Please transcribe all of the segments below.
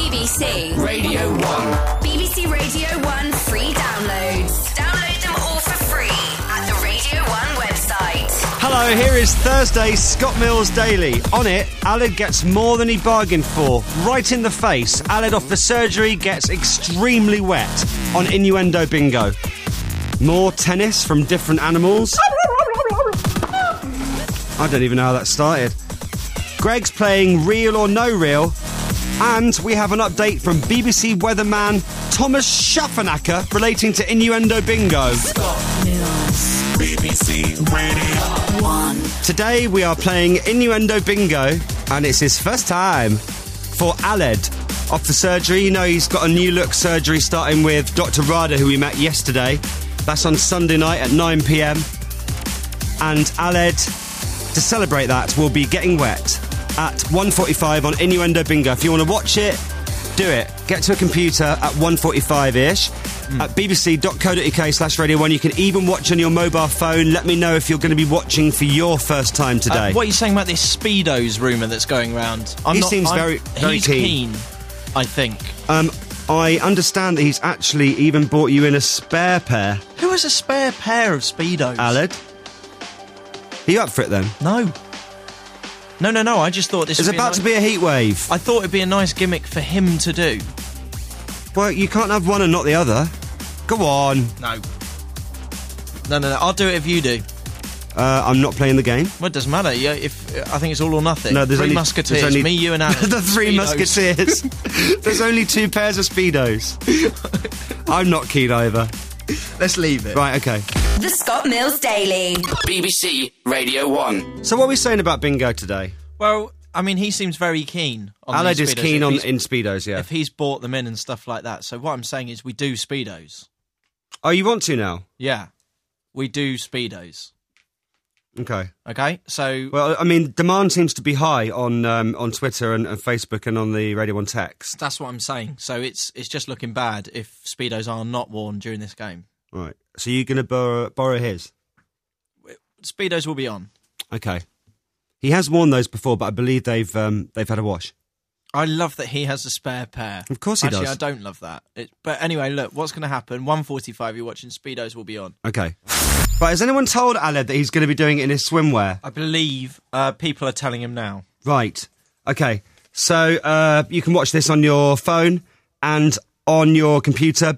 BBC Radio 1. BBC Radio 1 free downloads. Download them all for free at the Radio 1 website. Hello, here is Thursday's Scott Mills Daily. On it, Aled gets more than he bargained for. Right in the face, Aled off the surgery gets extremely wet on Innuendo Bingo. More tennis from different animals. I don't even know how that started. Greg's playing Real or No Real. And we have an update from BBC weatherman Thomas Schaffenacker relating to Innuendo Bingo. Scott Mills, BBC Radio 1. Today we are playing Innuendo Bingo, and it's his first time for Aled. Off the surgery, you know he's got a new look surgery starting with Dr. Rada, who we met yesterday. That's on Sunday night at 9 p.m. And Aled, to celebrate that, will be getting wet at 1:45 on Innuendo Bingo. If you want to watch it, do it. Get to a computer at 1:45-ish at bbc.co.uk/Radio1. You can even watch on your mobile phone. Let me know if you're going to be watching for your first time today. What are you saying about this Speedos rumour that's going around? He seems very he's keen, I think. I understand that he's actually even bought you in a spare pair. Who has a spare pair of Speedos? Aled? Are you up for it then? No. I just thought this There's would about to be a heat wave. I thought it'd be a nice gimmick for him to do. Well, you can't have one and not the other. Go on. No. I'll do it if you do. I'm not playing the game. Well, it doesn't matter. Yeah, I think it's all or nothing. No, there's Three only Musketeers. Me, you, and Alan. The Three Speedos. Musketeers. There's only 2 pairs of Speedos. I'm not keen either. Let's leave it. Right, okay. The Scott Mills Daily. BBC Radio 1. So what are we saying about Bingo today? Well, I mean, he seems very keen on Aled these is Speedos. keen in Speedos, yeah. If he's bought them in and stuff like that. So what I'm saying is we do Speedos. Oh, you want to now? Yeah. We do Speedos. Okay. Okay, so... Well, I mean, demand seems to be high on Twitter and Facebook and on the Radio 1 text. That's what I'm saying. So it's just looking bad if Speedos are not worn during this game. Right. So you're going to borrow his? Speedos will be on. Okay. He has worn those before, but I believe they've had a wash. I love that he has a spare pair. Of course he does. Actually, I don't love that. But anyway, look, what's going to happen? 1:45, you're watching Speedos will be on. Okay. But has anyone told Aled that he's going to be doing it in his swimwear? I believe people are telling him now. Right. Okay. So you can watch this on your phone and on your computer,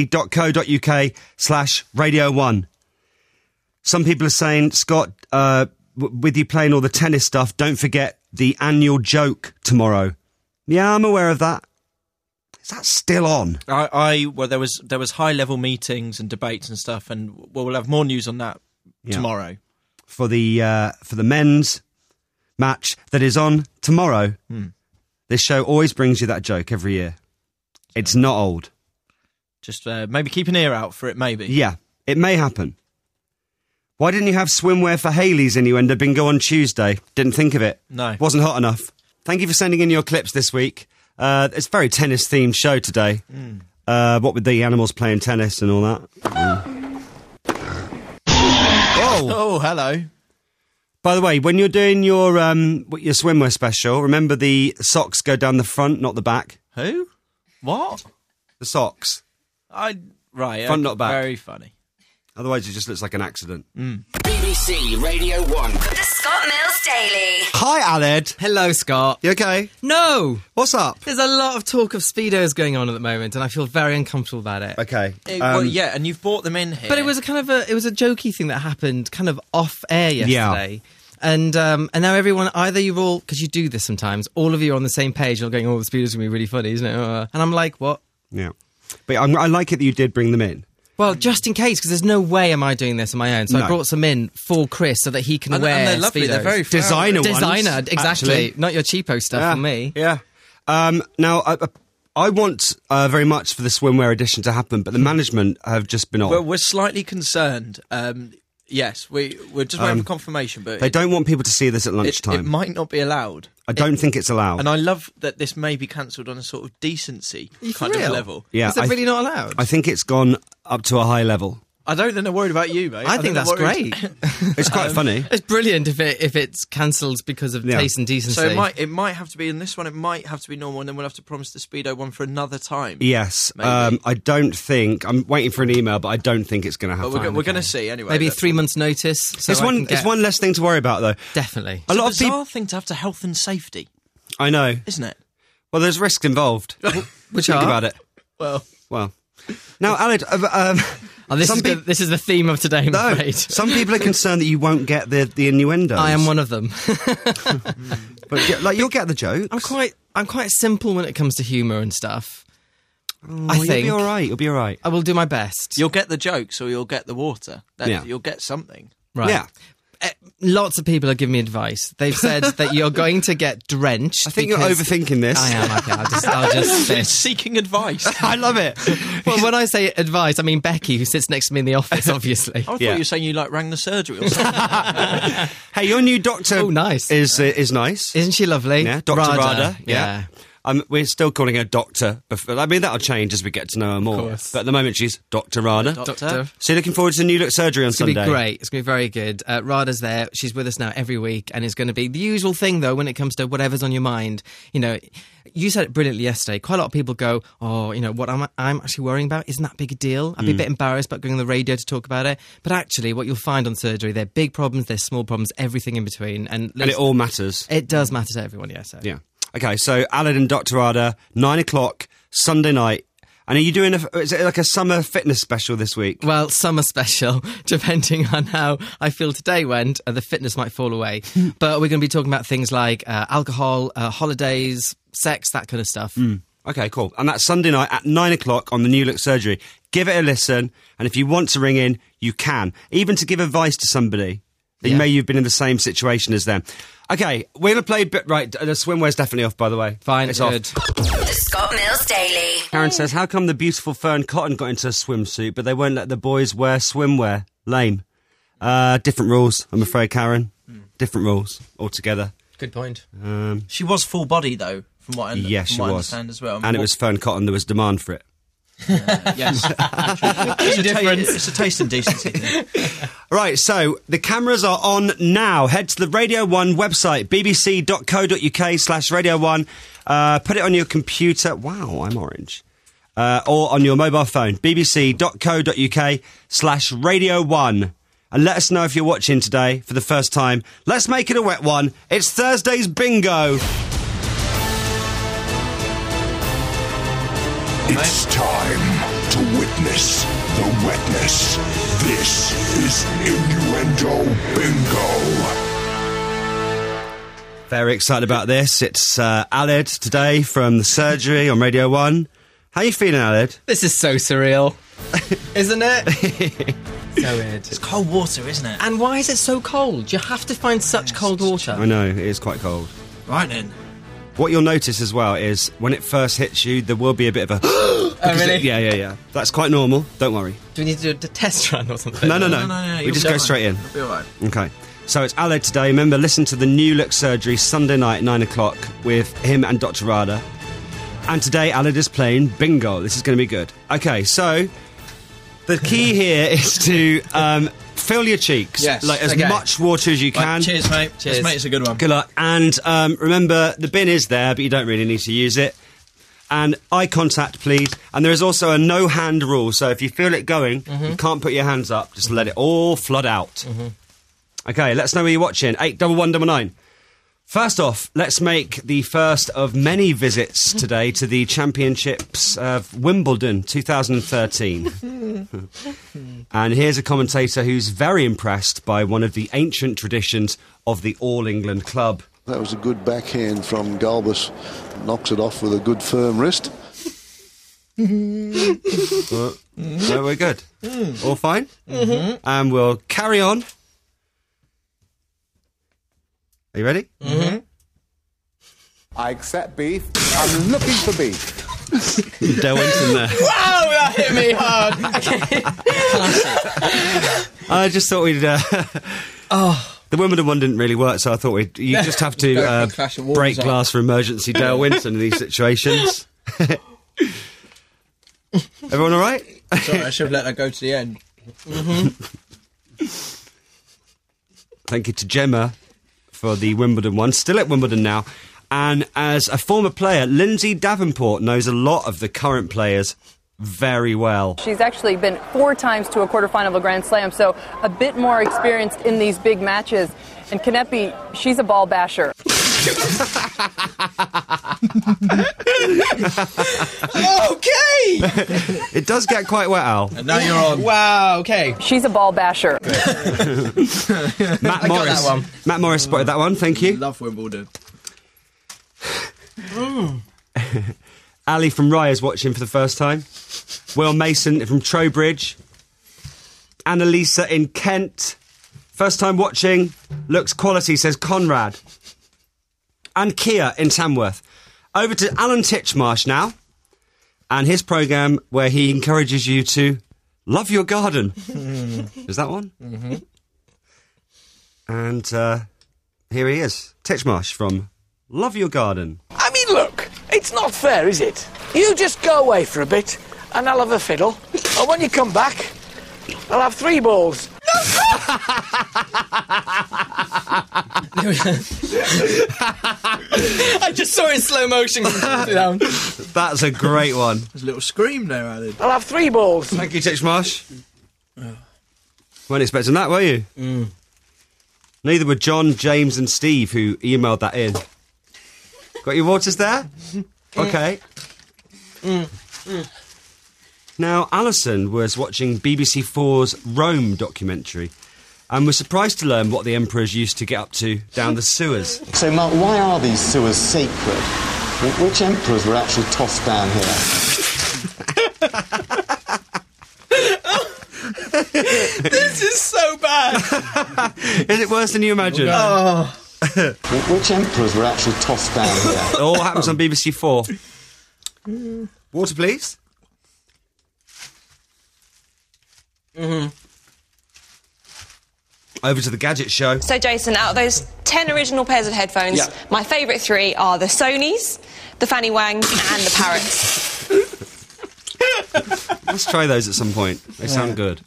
bbc.co.uk/Radio 1. Some people are saying, Scott, with you playing all the tennis stuff, don't forget the annual joke tomorrow. Yeah, I'm aware of that. Is that still on? Well, there was high level meetings and debates and stuff, and we'll have more news on that tomorrow. For the men's match that is on tomorrow. This show always brings you that joke every year. It's not old. Just maybe keep an ear out for it, maybe. Yeah, it may happen. Why didn't you have swimwear for Hayley's Innuendo Bingo on Tuesday? Didn't think of it. No. Wasn't hot enough. Thank you for sending in your clips this week. It's a very tennis-themed show today. What with the animals playing tennis and all that. Oh, hello. By the way, when you're doing your swimwear special, remember the socks go down the front, not the back. Who? What? The socks. Right. Front, not back. Very funny. Otherwise, it just looks like an accident. BBC Radio 1. The Scott Mills Daily. Hi, Aled. Hello, Scott. You okay? No! What's up? There's a lot of talk of Speedos going on at the moment, and I feel very uncomfortable about it. Okay. Well, yeah, and you've brought them in here. But it was a jokey thing that happened kind of off air yesterday. And now everyone, either you're all, because you do this sometimes, all of you are on the same page, you're going, the Speedos are going to be really funny, isn't it? And I'm like, what? Yeah. But I like it that you did bring them in. Well, just in case, because there's no way am I doing this on my own. So No. I brought some in for Chris so that he can wear and they're lovely. Speedos. They're very Designer ones. Designer, exactly. Actually. Not your cheapo stuff for me. Yeah. Now, I want very much for the swimwear edition to happen, but the management have just been on. Well, we're slightly concerned. Yes, we're just waiting for confirmation, but They don't want people to see this at lunchtime. It might not be allowed. I don't think it's allowed. And I love that this may be cancelled on a sort of decency Are you kind for of real? level. Yeah, Is it really not allowed? I think it's gone up to a high level. I don't think they're worried about you, mate. I think that's great. It's quite funny. It's brilliant if it's cancelled because of taste and decency. So it might have to be in this one. It might have to be normal, and then we'll have to promise the Speedo one for another time. Yes. Maybe. I don't think... I'm waiting for an email, but I don't think it's going to happen. But we're going to see anyway. Maybe 3 months' notice. So it's one less thing to worry about, though. Definitely. A lot of bizarre people... thing to have to health and safety, I know. isn't it? Well, there's risks involved. Which Think are? about it. Well... Now, Aled... this is the theme of today, I'm afraid. Some people are concerned that you won't get the innuendos. I am one of them. But you'll get the jokes. I'm quite simple when it comes to humour and stuff. I think you'll be all right. You'll be all right. I will do my best. You'll get the jokes or you'll get the water. Yeah. You'll get something. Right. Yeah. Lots of people have given me advice. They've said that you're going to get drenched. I think you're because- overthinking this. I am. Okay, I'll just fit. Seeking advice. I love it. Well, when I say advice, I mean Becky, who sits next to me in the office, obviously. I thought Yeah. you were saying you rang the surgery or something. Hey, your new doctor Oh, nice. is nice. Isn't she lovely? Yeah, Dr. Rada. Yeah. We're still calling her Doctor. I mean, that'll change as we get to know her more. course. But at the moment, she's Dr. Rada. Doctor. So you're looking forward to the New Look surgery on It's going Sunday? to be great. It's going to be very good. Rada's there. She's with us now every week, and it's going to be the usual thing, though, when it comes to whatever's on your mind. You know, you said it brilliantly yesterday. Quite a lot of people go, oh, you know, what I'm actually worrying about isn't that big a deal. I'd be a bit embarrassed about going on the radio to talk about it. But actually, what you'll find on surgery, they're big problems, they're small problems, everything in between. And And it all matters. It does matter to everyone, yeah. So. Yeah. Okay, so Aled and Dr. Rada, 9 o'clock, Sunday night. And are you doing is it like a summer fitness special this week? Well, summer special, depending on how I feel today went, the fitness might fall away. But we're going to be talking about things like alcohol, holidays, sex, that kind of stuff. Okay, cool. And that's Sunday night at 9 o'clock on the New Look surgery. Give it a listen, and if you want to ring in, you can. Even to give advice to somebody that you've been in the same situation as them. Okay, we're going to play... Right, the swimwear's definitely off, by the way. Fine, it's good. off. The Scott Mills Daily. Karen says, how come the beautiful Fern Cotton got into a swimsuit, but they won't let the boys wear swimwear? Lame. Different rules, I'm afraid, Karen. Different rules altogether. Good point. She was full body, though, from what I, Yes, she was. understand as well. And it was Fern Cotton, there was demand for it. Yes. It's a taste and decency thing. Right, so the cameras are on now. Head to the Radio 1 website, bbc.co.uk/Radio 1. Put it on your computer. Wow, I'm orange. Or on your mobile phone, bbc.co.uk/Radio 1. And let us know if you're watching today for the first time. Let's make it a wet one. It's Thursday's bingo. It's time to witness the wetness. This is Innuendo Bingo. Very excited about this. It's Aled today from the surgery on Radio 1. How are you feeling, Aled? This is so surreal, isn't it? So weird. It's cold water, isn't it? And why is it so cold? You have to find such cold water. I know, it is quite cold. Right then. What you'll notice as well is when it first hits you, there will be a bit of a... Oh, really? Yeah. That's quite normal. Don't worry. Do we need to do a test run or something? No. No, We you'll just be go all straight in. You'll be all right. Okay. So it's Aled today. Remember, listen to the New Look surgery Sunday night, 9 o'clock, with him and Dr. Rada. And today, Aled is playing bingo. This is going to be good. Okay, so the key here is to fill your cheeks. Yes, Like as okay. much water as you can. Right, cheers, mate. Cheers. This, mate, it's a good one. Good luck. And remember, the bin is there, but you don't really need to use it. And eye contact, please. And there is also a no-hand rule. So if you feel it going, you can't put your hands up. Just let it all flood out. Okay, let us know where you're watching. 81199. First off, let's make the first of many visits today to the Championships of Wimbledon 2013. And here's a commentator who's very impressed by one of the ancient traditions of the All England Club. That was a good backhand from Galbus. Knocks it off with a good firm wrist. So we're good. All fine? And we'll carry on. Are you ready? I accept beef. I'm looking for beef. Dale Winton there. Oh, that hit me hard. I just thought we'd... The Wimbledon one didn't really work, so I thought you just have to Clash of Walls break on. glass for emergency Dale Winton in these situations. Everyone all right? Sorry, I should have let that go to the end. Thank you to Gemma for the Wimbledon one. Still at Wimbledon now. And as a former player, Lindsay Davenport knows a lot of the current players very well. She's actually been 4 times to a quarterfinal of a Grand Slam, so a bit more experienced in these big matches. And Kanepi, she's a ball basher. Okay! It does get quite wet, Al. And now you're on. Wow, okay. She's a ball basher. Matt I got Morris. that one. Matt Morris spotted that one, thank you. Love Wimbledon. Ali from Rye is watching for the first time. Will Mason from Trowbridge. Annalisa in Kent. First time watching. Looks quality, says Conrad. And Kia in Tamworth. Over to Alan Titchmarsh now. And his programme where he encourages you to love your garden. Is that one? Mm-hmm. And here he is. Titchmarsh from Love Your Garden. I mean, look, it's not fair, is it? You just go away for a bit, and I'll have a fiddle. And when you come back, I'll have 3 balls. I just saw it in slow motion. That's a great one. There's a little scream there, Alan. I'll have 3 balls. Thank you, Titchmarsh. Weren't expecting that, were you? Neither were John, James and Steve, who emailed that in. Got your waters there? Okay. Now, Alison was watching BBC 4's Rome documentary and was surprised to learn what the emperors used to get up to down the sewers. So, Mark, why are these sewers sacred? Which emperors were actually tossed down here? This is so bad. Is it worse than you imagine? Oh. Which emperors were actually tossed down here? It all happens on BBC 4. Water, please. Over to the Gadget Show. So, Jason, out of those 10 original pairs of headphones, my favourite 3 are the Sonys, the Fanny Wangs and the Parrots. Let's try those at some point. They sound good.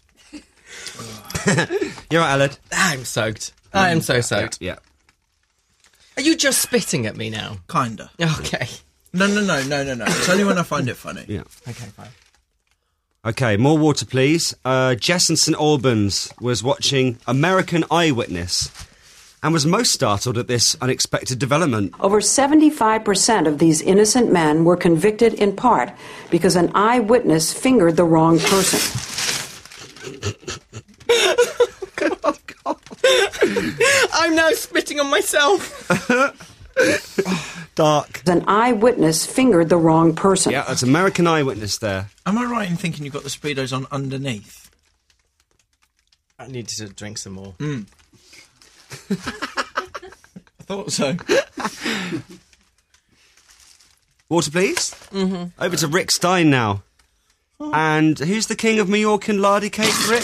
You're right, Aled. I'm soaked. I am so soaked. Yeah. Are you just spitting at me now? Kinda. Okay. No. It's only when I find it funny. Yeah. Okay, fine. Okay, more water, please. Jess in St Albans was watching American Eyewitness and was most startled at this unexpected development. Over 75% of these innocent men were convicted in part because an eyewitness fingered the wrong person. God. I'm now spitting on myself. Dark. An eyewitness fingered the wrong person. Yeah, that's American Eyewitness there. Am I right in thinking you've got the Speedos on underneath? I need to drink some more. I thought so. Water, please. Over to Rick Stein now. And who's the king of Mallorcan lardy cake, Rick?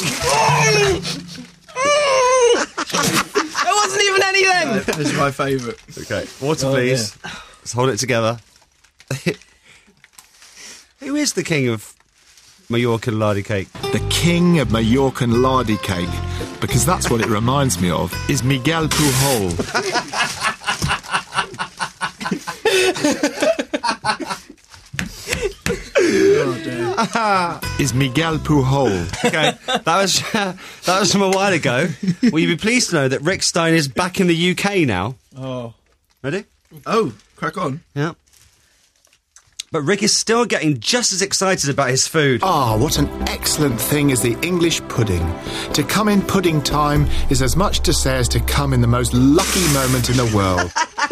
It wasn't even anything! This is my favourite. Okay, water, please. Yeah. Let's hold it together. Who is the king of Mallorcan lardy cake? The king of Mallorcan lardy cake, because that's what it reminds me of, is Miguel Pujol. Is Miguel Pujol. Okay, that was from a while ago. Will you be pleased to know that Rick Stein is back in the UK now? Oh. Ready? Oh, crack on. Yeah. But Rick is still getting just as excited about his food. Ah, what an excellent thing is the English pudding. To come in pudding time is as much to say as to come in the most lucky moment in the world.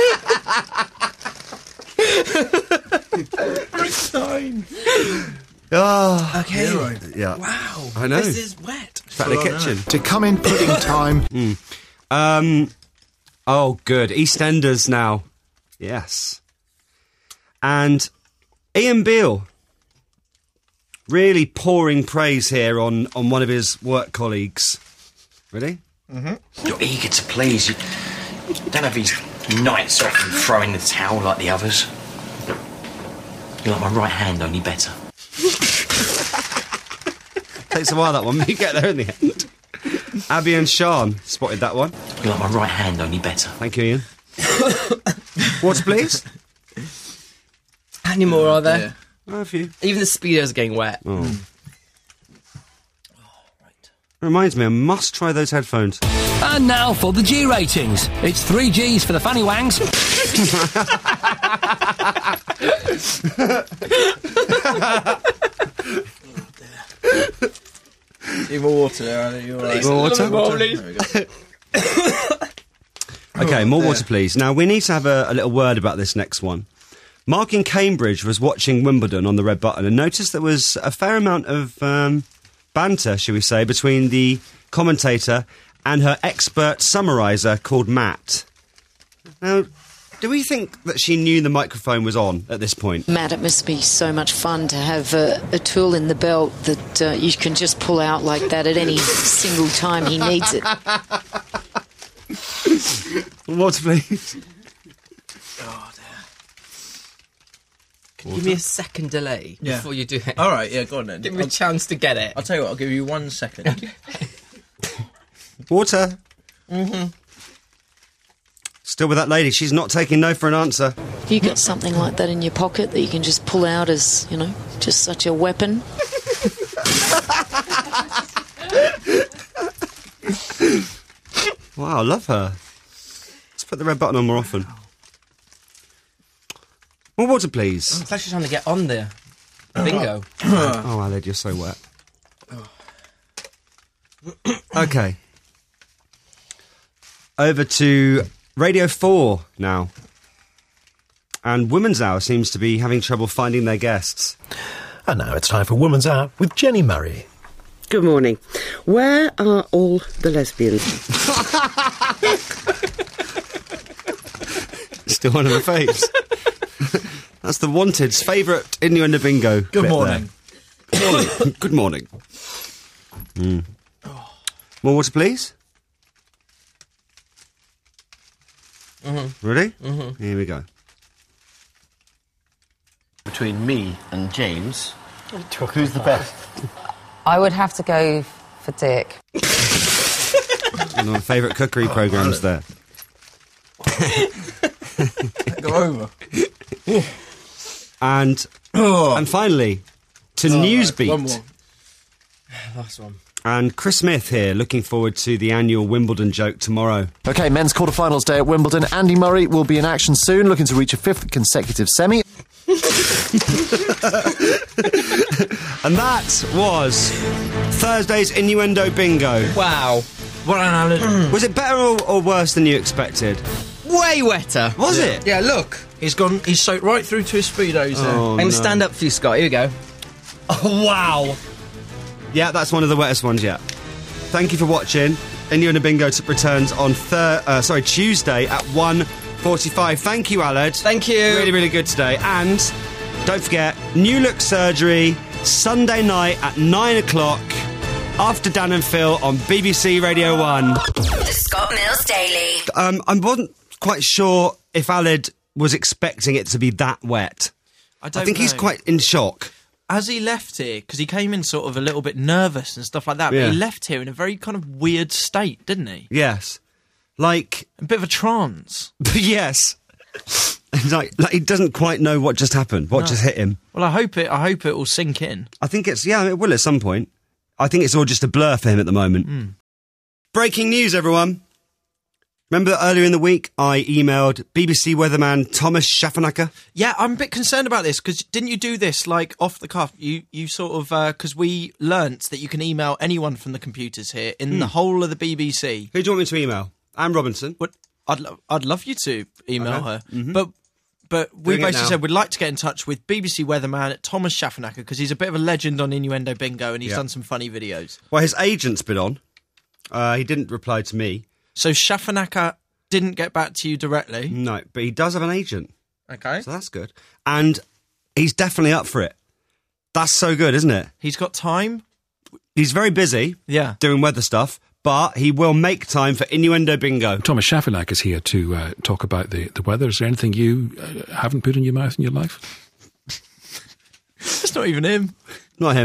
Rick Stein. Oh, okay. Yeah. Wow. I know. This is wet. It's back in the kitchen. To come in pudding time. Oh, good. EastEnders now. Yes. And Ian Beale really pouring praise here on one of his work colleagues. Ready? You're eager to please. You don't have these nights off and throw in the towel like the others. You're like my right hand, only better. Takes a while, that one, but you get there in the end. Abby and Sean spotted that one. You like my right hand, only better. Thank you, Ian. Water, please. How many more are there? Yeah. A few. Even the Speedos are getting wet. Oh. Reminds me, I must try those headphones. And now for the G ratings. It's 3 Gs for the fanny wangs. Need more water there, you're right. More water? Okay, more water, please. Now, we need to have a little word about this next one. Mark in Cambridge was watching Wimbledon on the red button and noticed there was a fair amount of banter, shall we say, between the commentator and her expert summariser called Matt. Now, do we think that she knew the microphone was on at this point? Matt, it must be so much fun to have a tool in the belt that you can just pull out like that at any single time he needs it. Water, please. Oh, dear. Give me a second delay before you do it. All right, yeah, go on then. Give me a chance to get it. I'll tell you what, I'll give you 1 second. Water. Mm-hmm. Still with that lady. She's not taking no for an answer. Have you got something like that in your pocket that you can just pull out as, you know, just such a weapon? Wow, I love her. Let's put the red button on more often. More water, please. I'm actually trying to get on there. Bingo. Oh, Aled, you're so wet. Okay. Over to Radio 4 now. And Women's Hour seems to be having trouble finding their guests. And now it's time for Women's Hour with Jenny Murray. Good morning. Where are all the lesbians? Still one of the faves. That's the Wanted's favourite innuendo bingo. Good morning. Good morning. Good morning. Mm. More water, please. Mm-hmm. Ready? Mm-hmm. Here we go. Between me and James, who's the best? I would have to go for Dick. One of my favourite cookery programmes there. Go over. And finally, to Newsbeat. Right, one more. Last one. And Chris Smith here, looking forward to the annual Wimbledon joke tomorrow. OK, men's quarterfinals day at Wimbledon. Andy Murray will be in action soon, looking to reach a 5th consecutive semi. And that was Thursday's Innuendo Bingo. Wow. Well done, Alan. Was it better or worse than you expected? Way wetter. Was it? Yeah, look. He's soaked right through to his Speedos there. Oh, I'm going to stand up for you, Scott. Here we go. Oh, wow. Yeah, that's one of the wettest ones yet. Thank you for watching. Innuendo Bingo returns on Tuesday at 1:45. Thank you, Aled. Thank you. Really, really good today. And don't forget, New Look Surgery, Sunday night at 9 o'clock, after Dan and Phil on BBC Radio 1. The Scott Mills Daily. I wasn't quite sure if Aled was expecting it to be that wet. I think he's quite in shock. As he left here, because he came in sort of a little bit nervous and stuff like that, Yeah. but he left here in a very kind of weird state, didn't he? Yes. Like... A bit of a trance. Yes. like he doesn't quite know what just happened, what just hit him. Well, I hope it will sink in. I think it will at some point. I think it's all just a blur for him at the moment. Breaking news, everyone. Remember that earlier in the week I emailed BBC weatherman Thomas Schaffernacker? Yeah, I'm a bit concerned about this, because didn't you do this, like, off the cuff? You sort of, because we learnt that you can email anyone from the computers here in the whole of the BBC. Who do you want me to email? Anne Robinson? I'd love you to email her. Mm-hmm. But we basically said we'd like to get in touch with BBC weatherman Thomas Schaffernacker, because he's a bit of a legend on Innuendo Bingo and he's done some funny videos. Well, his agent's been on. He didn't reply to me. So Schaffernacker didn't get back to you directly? No, but he does have an agent. Okay. So that's good. And he's definitely up for it. That's so good, isn't it? He's got time. He's very busy doing weather stuff, but he will make time for Innuendo Bingo. Thomas Schaffernacker is here to talk about the weather. Is there anything you haven't put in your mouth in your life? It's not even him. Not him.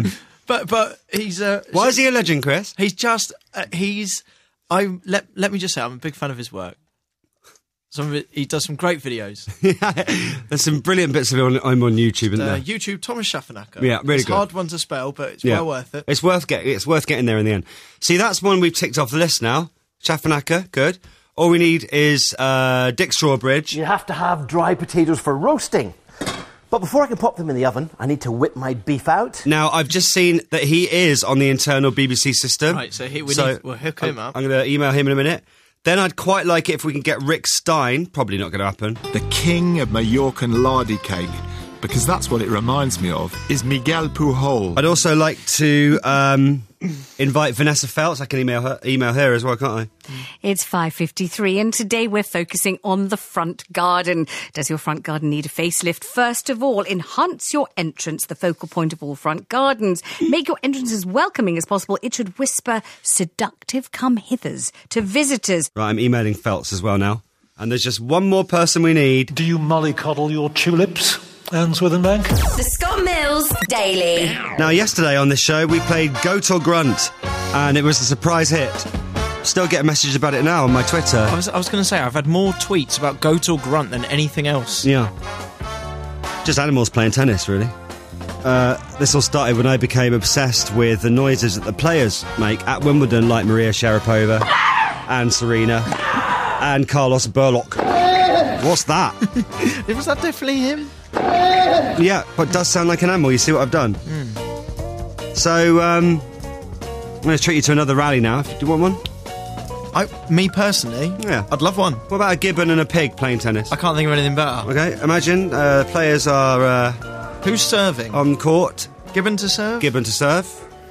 But he's Why is he a legend, Chris? He's just let me just say I'm a big fan of his work. He does some great videos. There's some brilliant bits of it I'm on YouTube, isn't there? YouTube Thomas Schaffernacker. Yeah, really it's good. It's a hard one to spell, but it's well worth it. It's worth getting there in the end. See, that's one we've ticked off the list now. Schaffernacker, good. All we need is Dick Strawbridge. You have to have dry potatoes for roasting. But before I can pop them in the oven, I need to whip my beef out. Now, I've just seen that he is on the internal BBC system. Right, so we'll hook him up. I'm going to email him in a minute. Then I'd quite like it if we can get Rick Stein. Probably not going to happen. The king of Mallorcan lardy cake, because that's what it reminds me of, is Miguel Pujol. I'd also like to invite Vanessa Feltz. I can email her as well, can't I? It's 5:53 and today we're focusing on the front garden. Does your front garden need a facelift? First of all, enhance your entrance, the focal point of all front gardens. Make your entrance as welcoming as possible. It should whisper seductive come-hithers to visitors. Right, I'm emailing Feltz as well now. And there's just one more person we need. Do you mollycoddle your tulips, Anne Swithenbank? The Scott Mills Daily. Now, yesterday on this show, we played Goat or Grunt, and it was a surprise hit. Still get messages about it now on my Twitter. I was going to say, I've had more tweets about Goat or Grunt than anything else. Yeah. Just animals playing tennis, really. This all started when I became obsessed with the noises that the players make at Wimbledon, like Maria Sharapova and Serena and Carlos Burlock. What's that? Was that definitely him? Yeah, but it does sound like an animal. You see what I've done? So, I'm going to treat you to another rally now. Do you want one? Me personally? Yeah. I'd love one. What about a gibbon and a pig playing tennis? I can't think of anything better. Okay, imagine players are... Who's serving? On court. Gibbon to serve? Gibbon to serve.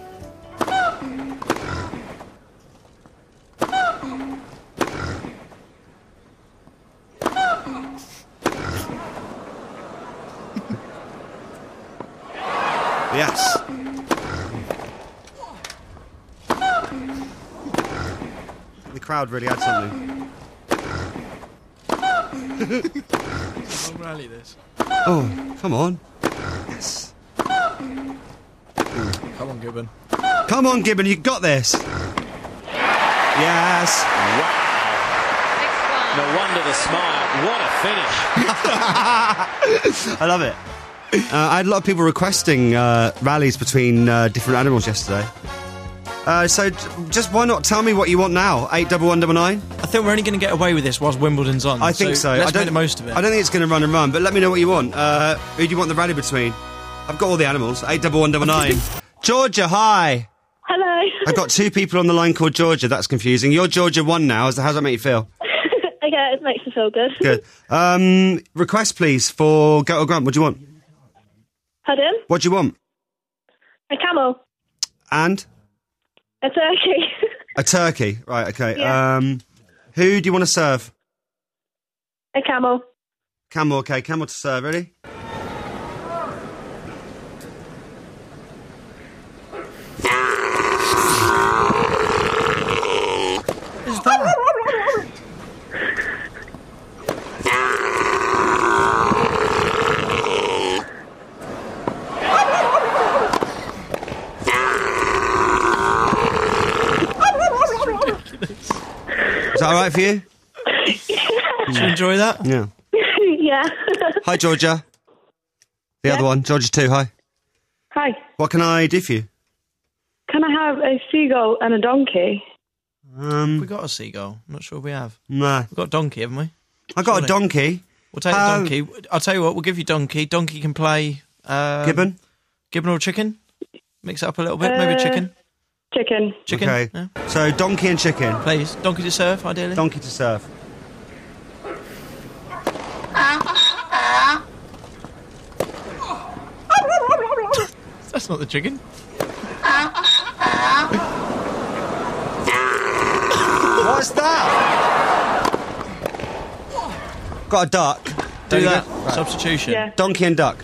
Yes. The crowd really had something. Long rally, this. Oh, come on. Yes. Come on, Gibbon. Come on, Gibbon, you got this. Yes. Wow. No wonder the smile. What a finish. I love it. I had a lot of people requesting rallies between different animals yesterday. So just why not tell me what you want now? 81199? I think we're only going to get away with this whilst Wimbledon's on. I think so. Let's make the most of it. I don't think it's going to run and run, but let me know what you want. Who do you want the rally between? I've got all the animals. 81199. Georgia, hi. Hello. I've got two people on the line called Georgia. That's confusing. You're Georgia 1 now. How's that make you feel? Okay, it makes me feel good. Good. Request, please, for Goat or Grunt. What do you want? Pardon? What do you want? A camel. And? A turkey. A turkey. Right, okay. Yeah. Who do you want to serve? A camel. Camel, okay. Camel to serve. Ready? Is that? Is that all right for you? Did you enjoy that? Yeah. Yeah. Hi, Georgia. The other one, Georgia 2, hi. Hi. What can I do for you? Can I have a seagull and a donkey? We got a seagull. I'm not sure we have. No. We've got a donkey, haven't we? I got a donkey. We'll take the donkey. I'll tell you what, we'll give you donkey. Donkey can play... Gibbon? Gibbon or chicken? Mix it up a little bit, maybe chicken. Chicken. Chicken. Okay. Yeah. So, donkey and chicken. Please. Donkey to serve, ideally. Donkey to serve. That's not the chicken. What's that? Got a duck. Do that. Right. Substitution. Yeah. Donkey and duck.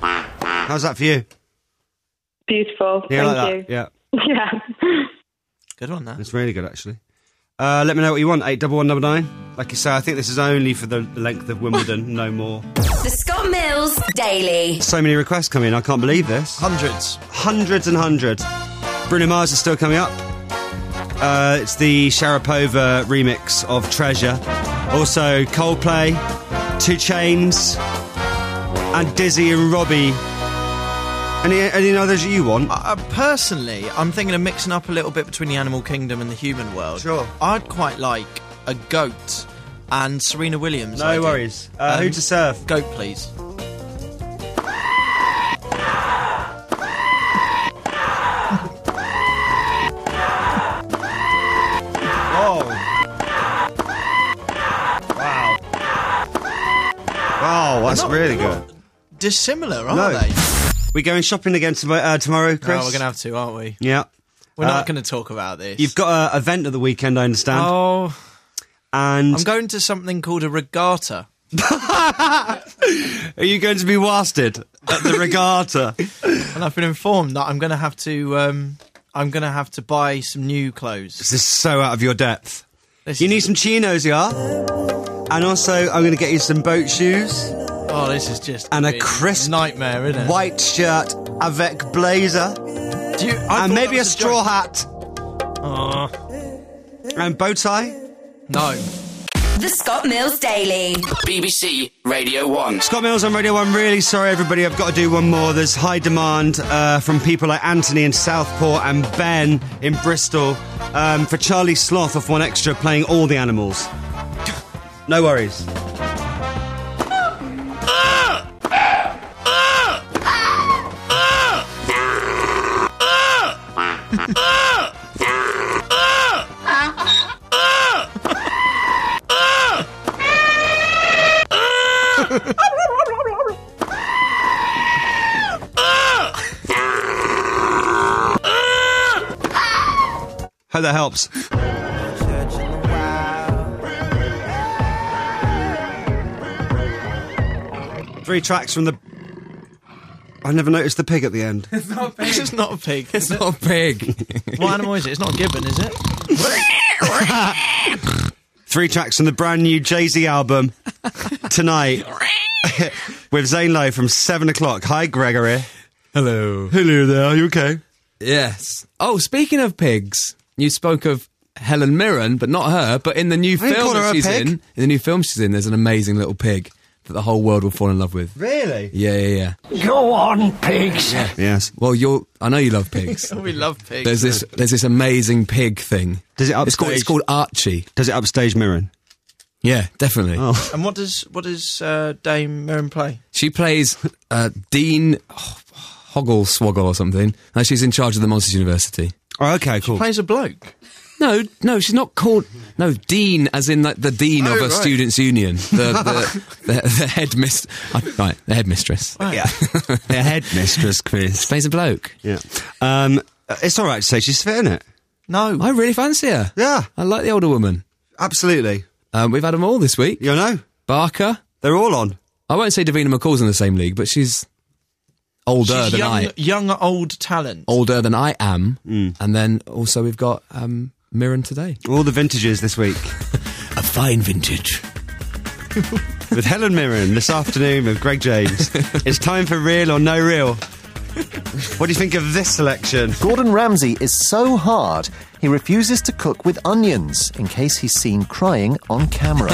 How's that for you? Beautiful. Yeah, Thank like you. that. Yeah. Yeah. Good one, that. It's really good, actually. Let me know what you want, 81199. Like you say, I think this is only for the length of Wimbledon, no more. The Scott Mills Daily. So many requests coming in, I can't believe this. Hundreds and hundreds. Bruno Mars is still coming up. It's the Sharapova remix of Treasure. Also, Coldplay, 2 Chainz, and Dizzy and Robbie. Any others you want? Personally, I'm thinking of mixing up a little bit between the animal kingdom and the human world. Sure. I'd quite like a goat and Serena Williams. No worries. Who to serve? Goat, please. Wow, that's really good. Dissimilar, aren't they? We going shopping again tomorrow, Chris? No, we're going to have to, aren't we? Yeah. We're not going to talk about this. You've got an event at the weekend, I understand. Oh. And I'm going to something called a regatta. Are you going to be wasted at the regatta? And I've been informed that I'm going to have to buy some new clothes. This is so out of your depth. You need some chinos, yeah? And also, I'm going to get you some boat shoes. Oh, this is just and a crisp nightmare, isn't it? White shirt avec blazer. And maybe a straw hat. And bow tie? No. The Scott Mills Daily. BBC Radio 1. Scott Mills on Radio 1. Really sorry, everybody. I've got to do one more. There's high demand from people like Anthony in Southport and Ben in Bristol for Charlie Sloth off One Extra playing all the animals. No worries. Hope that helps. Three tracks from the... I never noticed the pig at the end. It's not a pig. It's not a pig. It's not a pig. What animal is it? It's not a gibbon, is it? Three tracks from the brand new Jay-Z album tonight with Zane Lowe from 7 o'clock. Hi, Gregory. Hello. Hello there. Are you okay? Yes. Oh, speaking of pigs, you spoke of Helen Mirren, but not her. But in the new film that she's in the new film she's in, there's an amazing little pig that the whole world will fall in love with. Really? Yeah. Go on, pigs. Yeah. Yes. Well, I know you love pigs. We love pigs. There's this amazing pig thing. Does it upstage? It's called Archie. Does it upstage Mirren? Yeah, definitely. Oh. And what does Dame Mirren play? She plays Dean Hoggleswoggle or something. And she's in charge of the Monsters University. Oh, okay, cool. She plays a bloke. No, she's not called... No, Dean, as in like the Dean of a students' union. The headmistress. Right, the headmistress. Right. Yeah. The headmistress, Chris. She plays a bloke. Yeah. It's all right to say she's fit, isn't it? No. I really fancy her. Yeah. I like the older woman. Absolutely. We've had them all this week. You know? Barker. They're all on. I won't say Davina McCall's in the same league, but she's... older than I. Young, old talent. Older than I am. And then also we've got Mirren today. All the vintages this week. A fine vintage. With Helen Mirren this afternoon with Greg James. It's time for Real or No Real. What do you think of this selection? Gordon Ramsay is so hard, he refuses to cook with onions in case he's seen crying on camera.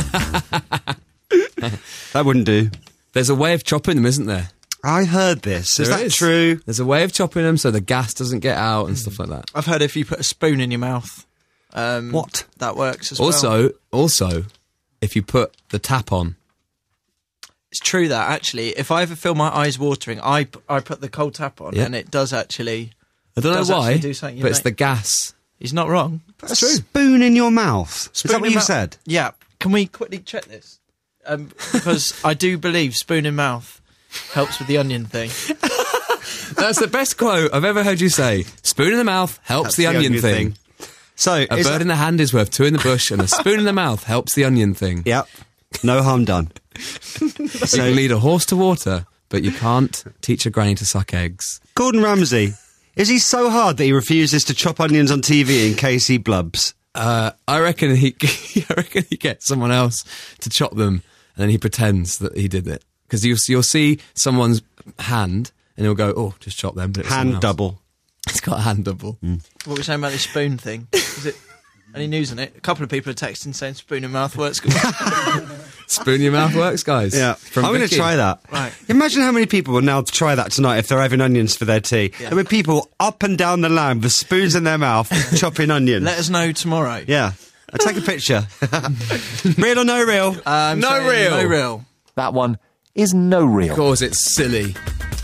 That wouldn't do. There's a way of chopping them, isn't there? I heard this. Is that true? There's a way of chopping them so the gas doesn't get out and stuff like that. I've heard if you put a spoon in your mouth, what? That works as well. Also, if you put the tap on. It's true that, actually. If I ever feel my eyes watering, I put the cold tap on and it does actually... I don't know why, but it's the the gas. He's not wrong. That's true. Spoon in your mouth. Is that what you said? Yeah. Can we quickly check this? Because I do believe spoon in mouth helps with the onion thing. That's the best quote I've ever heard you say. Spoon in the mouth helps the onion thing. So a bird in the hand is worth two in the bush, and a spoon in the mouth helps the onion thing. Yep. No harm done. You can lead a horse to water, but you can't teach a granny to suck eggs. Gordon Ramsay, Is he so hard that he refuses to chop onions on TV in case he blubs? I reckon he gets someone else to chop them, and then he pretends that he did it. Because you'll see someone's hand, and he'll go, "Oh, just chop them." But it's hand double. It's got a hand double. What were we saying about this spoon thing? Is it any news on it? A couple of people are texting saying spoon in mouth works. Spoon in your mouth works, guys. Yeah, I'm going to try that. Right. Imagine how many people will now try that tonight if they're having onions for their tea. Yeah. There'll be people up and down the land with spoons in their mouth chopping onions. Let us know tomorrow. Yeah. I'll take a picture. Real or no real? No real. No real. That one is no real. Of course, it's silly.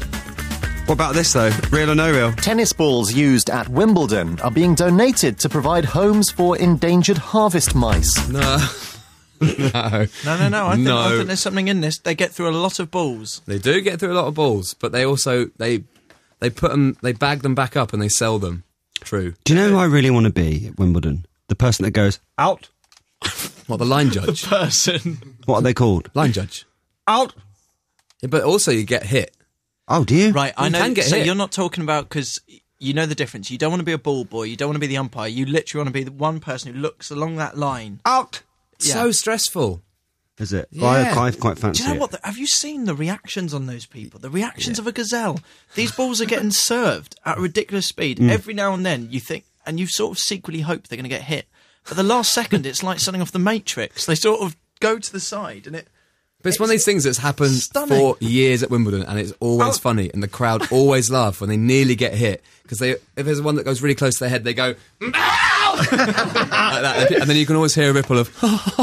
What about this, though? Real or no real? Tennis balls used at Wimbledon are being donated to provide homes for endangered harvest mice. No. No. No. I think there's something in this. They get through a lot of balls. They do get through a lot of balls, but they also they put them, they bag them back up and they sell them. True. Do you know who I really want to be at Wimbledon? The person that goes out. What, the line judge? The person. What are they called? Line judge. Out. Yeah, but also you get hit. Oh, do you? Right, I know. can get so hit. you're not talking about, because you know the difference. You don't want to be a ball boy. You don't want to be the umpire. You literally want to be the one person who looks along that line. Out. Yeah. So stressful. Is it? Yeah. Well, I quite fancy Do you know it. what? Have you seen the reactions on those people? The reactions of a gazelle. These balls are getting served at a ridiculous speed. Every now and then you think, and you sort of secretly hope they're going to get hit. But the last second, it's like something off the Matrix. They sort of go to the side and it... But it's one of these things that's happened stunning. for years at Wimbledon, and it's always funny, and the crowd always laugh when they nearly get hit, because if there's one that goes really close to their head, they go, "Ow!" like that, and then you can always hear a ripple of...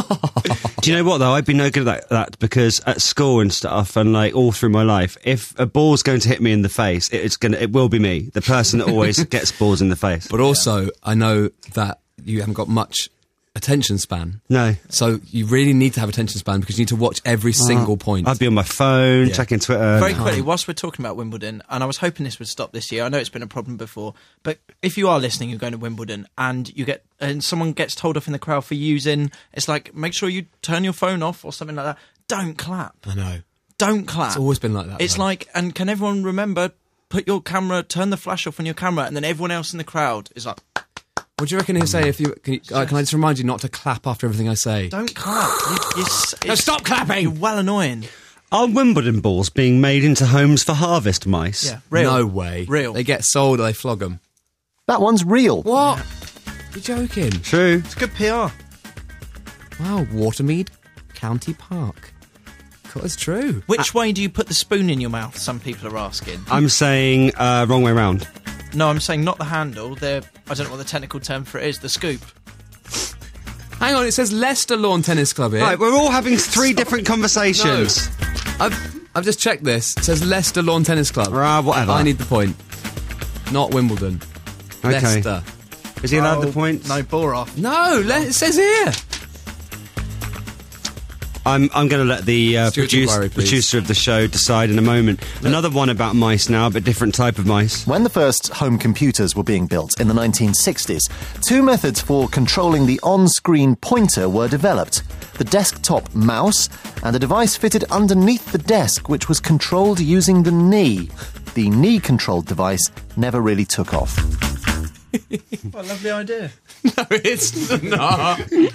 Do you know what, though? I'd be no good at that, because at school and stuff, and like all through my life, if a ball's going to hit me in the face, it will be me, the person that always gets balls in the face. But also, I know that you haven't got much attention span. No. So you really need to have attention span, because you need to watch every single point. I'd be on my phone, checking Twitter. Very quickly, whilst we're talking about Wimbledon, and I was hoping this would stop this year. I know it's been a problem before, but if you are listening, you're going to Wimbledon, and someone gets told off in the crowd for using, it's like, make sure you turn your phone off or something like that. Don't clap. I know. Don't clap. It's always been like that. It's though. like, and can everyone remember, put your camera, turn the flash off on your camera, and then everyone else in the crowd is like... What do you reckon he'll say if you... Can I just remind you not to clap after everything I say? Don't clap. No, stop clapping! You're well annoying. Are Wimbledon balls being made into homes for harvest mice? Yeah, real. No way. Real. They get sold or they flog them. That one's real. What? You're joking. True. It's good PR. Wow, Watermead County Park. God, it's true. Which way do you put the spoon in your mouth, some people are asking? I'm saying wrong way round. No, I'm saying not the handle. I don't know what the technical term for it is. The scoop. Hang on, it says Leicester Lawn Tennis Club here. Right, we're all having three different conversations. No. I've just checked this. It says Leicester Lawn Tennis Club. Whatever. I need the point. Not Wimbledon. Okay. Leicester. Is he allowed the points? No, bore off. No, it says here. I'm going to let the producer of the show decide in a moment. Another one about mice now, but different type of mice. When the first home computers were being built in the 1960s, two methods for controlling the on-screen pointer were developed. The desktop mouse and a device fitted underneath the desk which was controlled using the knee. The knee-controlled device never really took off. What a lovely idea. No, it's not. No,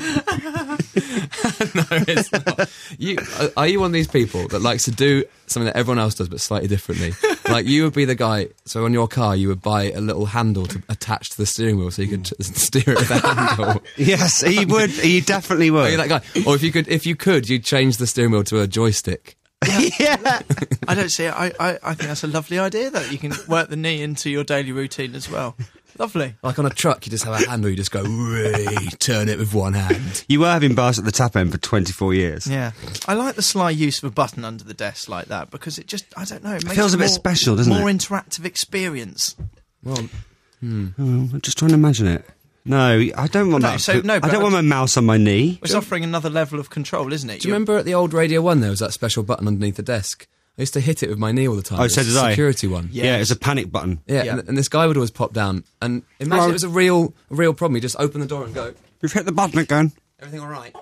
it's not. Are you one of these people that likes to do something that everyone else does but slightly differently? Like, you would be the guy, so on your car you would buy a little handle to attach to the steering wheel so you could steer it with that handle. Yes, he would. He definitely would. Are you that guy? Or if you could, you'd change the steering wheel to a joystick. Yeah. I don't see it. I think that's a lovely idea, that you can work the knee into your daily routine as well. Lovely. Like on a truck, you just have a handle, you just go, turn it with one hand. You were having bars at the tap end for 24 years. Yeah. I like the sly use of a button under the desk like that, because it just, I don't know, it makes feels a bit special, doesn't it? More interactive experience. Well, I'm just trying to imagine it. No, I don't want that. I don't want my mouse on my knee. It's offering another level of control, isn't it? Do you remember at the old Radio 1 there was that special button underneath the desk? I used to hit it with my knee all the time. Oh, so did I. Security one. Yeah, it was a panic button. Yeah. And this guy would always pop down. And imagine it was a real problem. You just open the door and go, "You've hit the button again." Everything all right?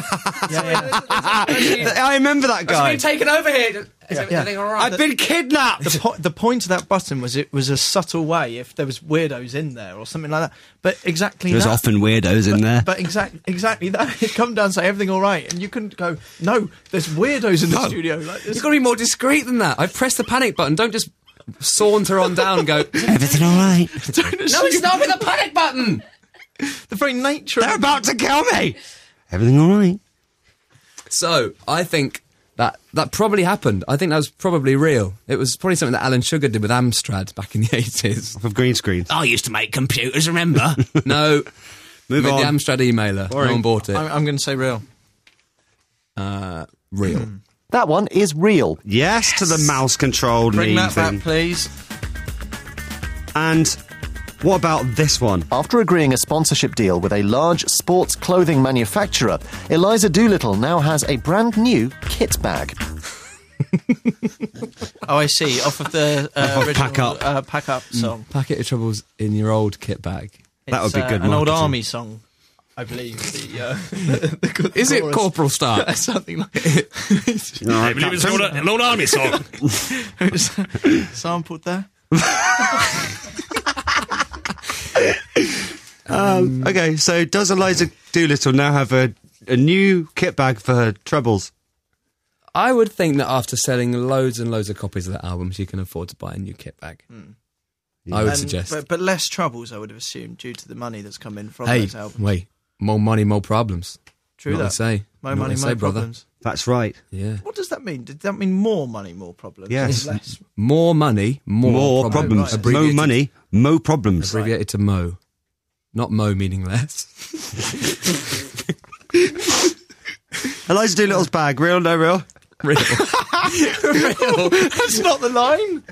I remember that guy. I've been taken over here. Is everything all right? I've been kidnapped. The point of that button was it was a subtle way if there was weirdos in there or something like that. But exactly There's that. often weirdos in there. But exactly that. It come down and say everything all right, and you couldn't go. No, there's weirdos in the studio. Like this. You've got to be more discreet than that. I've pressed the panic button. Don't just saunter on down and go. Everything all right? No, it's not with the panic button. The very nature. They're about to kill me. Everything all right? So I think that probably happened. I think that was probably real. It was probably something that Alan Sugar did with Amstrad back in the 80s. Off of green screen. I used to make computers, remember? No. Move on. The Amstrad emailer. Boring. No one bought it. I'm going to say real. Real. That one is real. Yes, to the mouse-controlled Bring that thing. back, please. And what about this one? After agreeing a sponsorship deal with a large sports clothing manufacturer, Eliza Doolittle now has a brand new kit bag. Oh, I see. Off of the original Pack Up song. Packet of Troubles in your old kit bag. That would be good an old marketing. army song, I believe. Is it Corporal Star? Something like it. No, I believe it's an old army song. It was sampled there. Okay, so does Eliza Doolittle now have a new kit bag for her trebles? I would think that after selling loads and loads of copies of that album, she can afford to buy a new kit bag. I would suggest. But less troubles, I would have assumed, due to the money that's come in from those albums. Wait, more money, more problems. True Not that. to say. More Not money, to more say, brother. problems. That's right. Yeah. What does that mean? Did that mean more money, more problems? Yes. Or less? More money, more problems. Right. Mo money, mo problems. Abbreviated to Mo. Not Mo meaning less. Eliza Doolittle's bag, real, no real? Real. Real. That's not the line.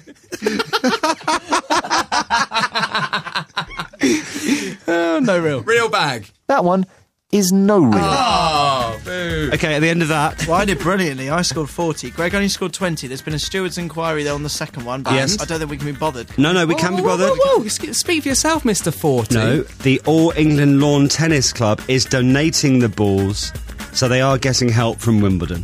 No real. Real bag. That one is no real. Oh, boo. Okay, at the end of that... Well, I did brilliantly. I scored 40. Greg only scored 20. There's been a steward's inquiry there on the second one, but Yes. I don't think we can be bothered. No, we can be bothered. Whoa. Speak for yourself, Mr. 40. No, the All England Lawn Tennis Club is donating the balls, so they are getting help from Wimbledon.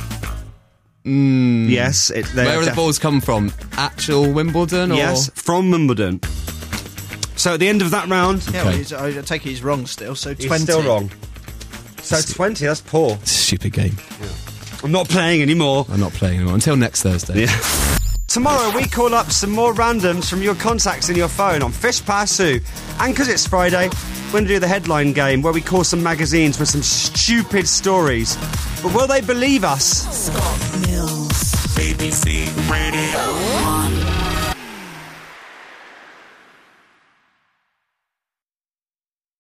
Yes. Where have the balls come from? Actual Wimbledon? Or? Yes, from Wimbledon. So at the end of that round... Yeah, well, I take it he's wrong still, so 20. He's still wrong. So 20, that's poor. Stupid game. Yeah. I'm not playing anymore. I'm not playing anymore. Until next Thursday. Yeah. Tomorrow we call up some more randoms from your contacts in your phone on Fish Pasu. And because it's Friday, we're going to do the headline game where we call some magazines with some stupid stories. But will they believe us? Scott Mills, BBC Radio 1.